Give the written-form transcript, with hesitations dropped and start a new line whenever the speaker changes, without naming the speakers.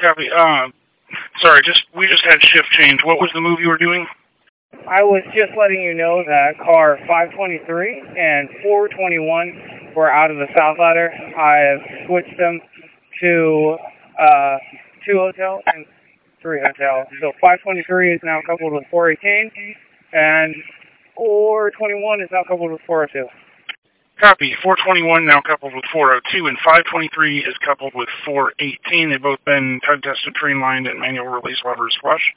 Copy. Sorry, we just had shift change. What was the move you were doing?
I was just letting you know that car 523 and 421 were out of the South Ladder. I have switched them to 2 hotel and 3 hotel. So 523 is now coupled with 418, and 421 is now coupled with 402.
Copy. 421 now coupled with 402, and 523 is coupled with 418. They've both been tug tested, train lined, and manual release levers flush.